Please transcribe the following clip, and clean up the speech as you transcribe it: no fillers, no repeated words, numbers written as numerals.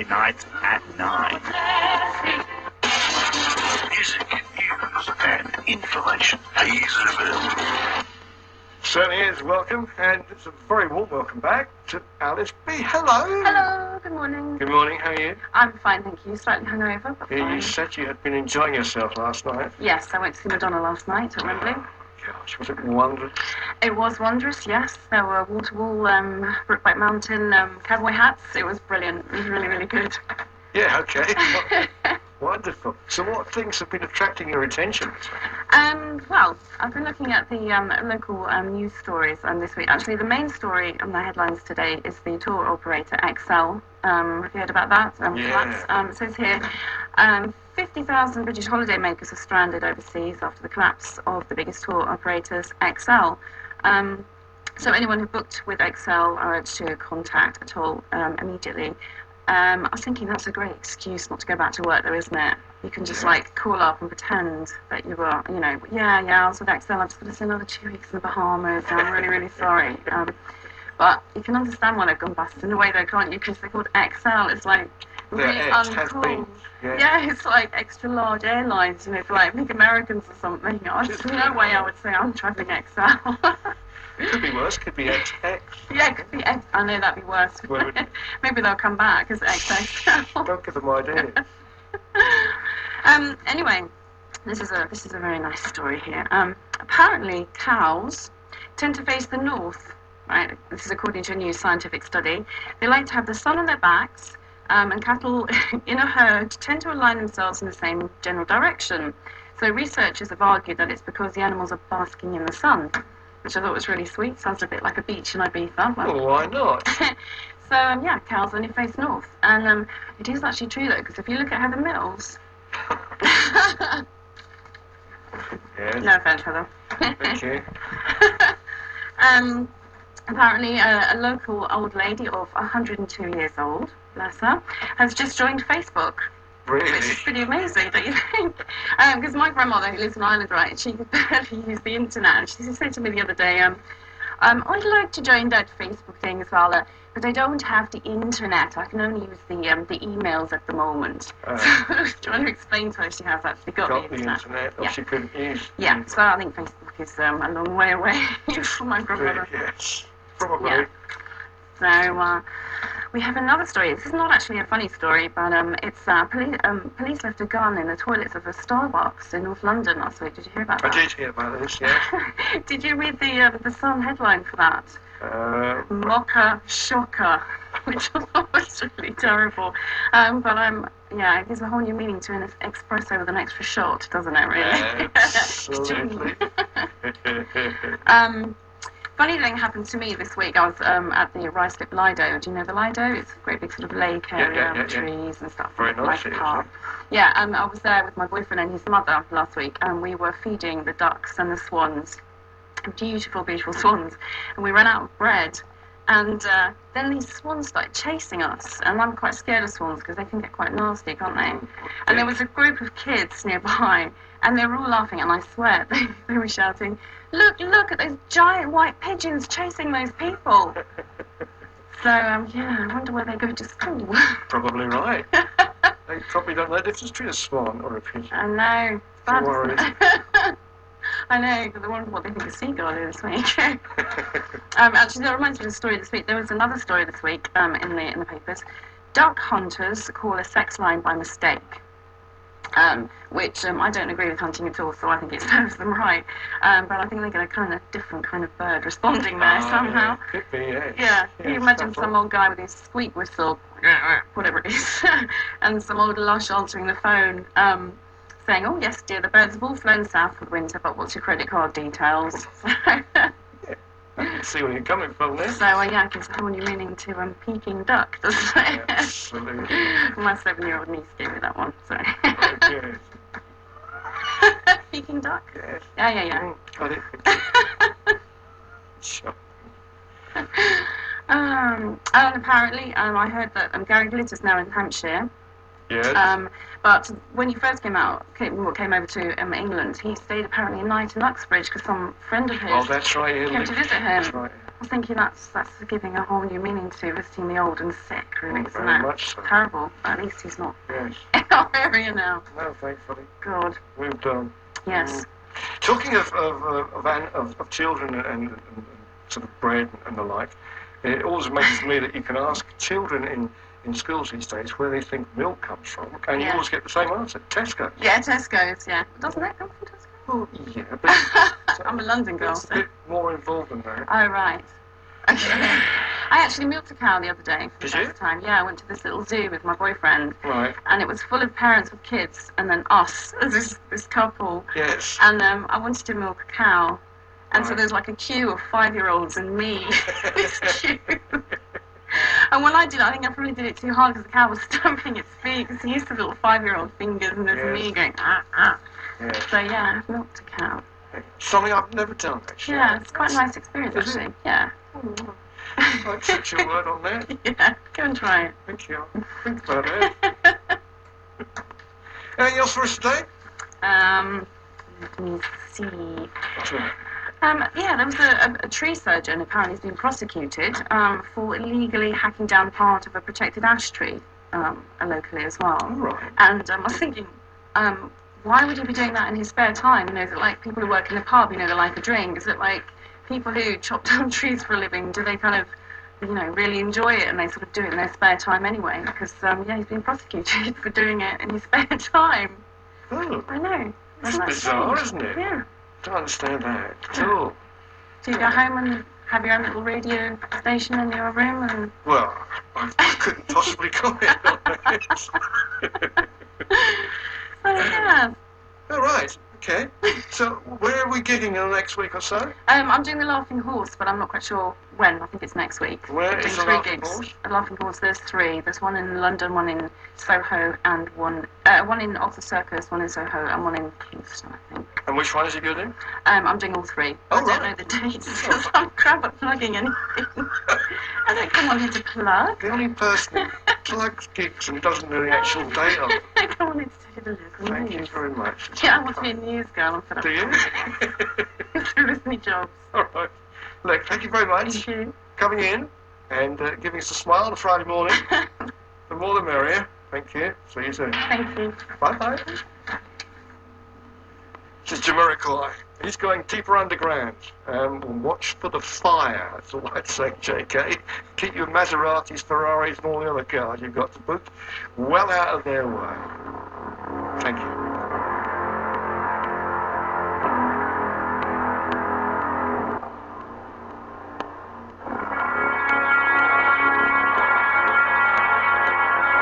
nights at 9. Music, news, and information. Hazelville. Certainly is welcome, and it's a very warm welcome back to Alice B. Hello. Hello, good morning. Good morning, how are you? I'm fine, thank you. Slightly hungover, but Yeah, fine. you said you had been enjoying yourself last night. Yes, I went to see Madonna last night at Wembley. Gosh, was it wondrous? It was wondrous, yes. There were wall-to-wall Brookback Mountain cowboy hats. It was brilliant. It was really, really good. Yeah, okay. Wonderful. So what things have been attracting your attention? Well, I've been looking at the local news stories this week. Actually, the main story on the headlines today is the tour operator XL. Have you heard about that? Yeah. It says here, 50,000 British holidaymakers are stranded overseas after the collapse of the biggest tour operators, XL. So anyone who booked with XL are urged to contact at all immediately. I was thinking that's a great excuse not to go back to work, though, isn't it? You can just call up and pretend that you were, I was with XL. I've just got to spend another 2 weeks in the Bahamas. I'm really, really sorry. But you can understand why they've gone bust in a way, though, can't you? Because they're called XL. It's like really uncool. Yeah, it's like extra large airlines, for like big Americans or something. There's no way I would say I'm traveling XL. Could be worse, could be XX. Yeah, it could be X. I know that'd be worse. Maybe they'll come back as XXL. Don't give them ideas. Anyway, this is a very nice story here. Apparently, cows tend to face the north. Right, this is according to a new scientific study. They like to have the sun on their backs, and cattle in a herd tend to align themselves in the same general direction. So researchers have argued that it's because the animals are basking in the sun, which I thought was really sweet. Sounds a bit like a beach in Ibiza. Well, why not? So, cows only face north. And it is actually true, though, because if you look at Heather Mills... Yes. No offence, Heather. Thank you. Apparently, a local old lady of 102 years old, bless her, has just joined Facebook. Really? Which is pretty amazing, don't you think? Because my grandmother, who lives in Ireland, right, she could barely use the internet. And she said to me the other day, I'd like to join that Facebook thing as well, but I don't have the internet. I can only use the emails at the moment. So trying to explain to her she has actually got the internet. Or she couldn't use. Yeah, so I think Facebook is a long way away from my grandmother. Yes, probably. Yeah. So we have another story. This is not actually a funny story, but it's police left a gun in the toilets of a Starbucks in North London last week. Did you hear about that? I did hear about this, yeah. Did you read the Sun headline for that? Mocha shocker, which was really terrible. But it gives a whole new meaning to an espresso with an extra shot, doesn't it? Really? Absolutely. Funny thing happened to me this week. I was at the Ruislip Lido. Do you know the Lido? It's a great big sort of lake area with trees and stuff. Very nice. Park. Yeah, I was there with my boyfriend and his mother last week, and we were feeding the ducks and the swans. Beautiful, beautiful swans. And we ran out of bread. And then these swans started chasing us. And I'm quite scared of swans because they can get quite nasty, can't they? And there was a group of kids nearby. And they were all laughing. And I swear, they were shouting, look at those giant white pigeons chasing those people. So, I wonder where they go to school. Probably right. They probably don't know the difference between a swan or a pigeon. I know. It's bad, Don't worry. isn't it? I know, because I wonder what they think of seagull this week. Actually, that reminds me of a story this week. There was another story this week in the papers. Duck hunters call a sex line by mistake. Which I don't agree with hunting at all, so I think it serves them right. But I think they get a kind of different kind of bird responding there somehow. Yeah, could be, yes. Yeah, can you imagine some old guy with his squeak whistle, whatever it is, and some old lush answering the phone, saying, oh yes dear, the birds have all flown south for the winter, but what's your credit card details? I can see where you're coming from there. So it gives a whole new meaning to Peking duck, doesn't it? Absolutely. My 7-year-old niece gave me that one, so. Okay. Peking duck? Yes. Yeah. Got it. Sure. And apparently, I heard that Gary Glitter's now in Hampshire. Yes. But when he first came over to England, he stayed apparently a night in Uxbridge because some friend of his That's right. came to visit him. That's right. was thinking that's giving a whole new meaning to visiting the old and sick, really, isn't Very it? much so. Terrible. But at least he's not Yes. in our area now. No, thankfully. God. Moved on. Yes. Talking of children and sort of bread and the like, it always amazes me that you can ask children in schools these days where they think milk comes from, and you Yeah. always get the same answer: Tesco. Yeah, Tesco's, yeah. Doesn't that come from Tesco? Well, yeah, but I'm a London girl, it's a so. bit more involved than that. Oh, right. Okay. I actually milked a cow the other day for the Did you? first time. Yeah, I went to this little zoo with my boyfriend, Right. and it was full of parents with kids, and then us as this couple. Yes. And I wanted to milk a cow, and so Right. there's like a queue of 5-year-olds and me in this queue. And when I did it, I think I probably did it too hard because the cow was stamping its feet because he used to little 5-year-old fingers, and there's Yes. me going, ah, ah. Yes. So yeah, I've milked a cow. Something I've never done, actually. Yeah, it's quite a nice experience, Is it? actually. Yeah. I'll accept your word on that. Yeah, go and try it. Thank you. Think about it. Anything else for us today? Let me see. Sure. Yeah, there was a tree surgeon apparently has been prosecuted for illegally hacking down part of a protected ash tree locally as well. All right. And I was thinking, why would he be doing that in his spare time? You know, is it like people who work in the pub, you know, they like a drink? Is it like people who chop down trees for a living, do they kind of, you know, really enjoy it and they sort of do it in their spare time anyway? Because, yeah, he's been prosecuted for doing it in his spare time. Oh, I know. that's Isn't that bizarre, strange? isn't it? Yeah. Don't understand that at all. Do you go home and have your own little radio station in your room and... Well, I couldn't possibly comment on that. So, yeah. All right. Okay. So, where are we gigging in the next week or so? I'm doing the Laughing Horse, but I'm not quite sure when. I think it's next week. Where I'm is doing the 3 Laughing gigs. Horse? The Laughing Horse, there's 3. There's one in London, one in Soho, and one in Oxford Circus, one in Soho, and one in Kingston, I think. And which one is he going to do? I'm doing all 3. Oh, I don't right. know the dates because I'm crap at plugging anything. I don't come on here to plug. The only person who plugs gigs and doesn't know the actual date of it. I come on here to do the Thank you news. very much. Yeah, I want to be a news girl. I'm fed up Do you? with many jobs. All right. Look, thank you very much Thank you. coming in and giving us a smile on a Friday morning. The more the merrier. Thank you. See you soon. Thank you. Bye-bye. This is Jamiroquai. He's going deeper underground. Watch for the fire. That's all I'd say, JK. Keep your Maseratis, Ferraris, and all the other cars you've got to book well out of their way. Thank you.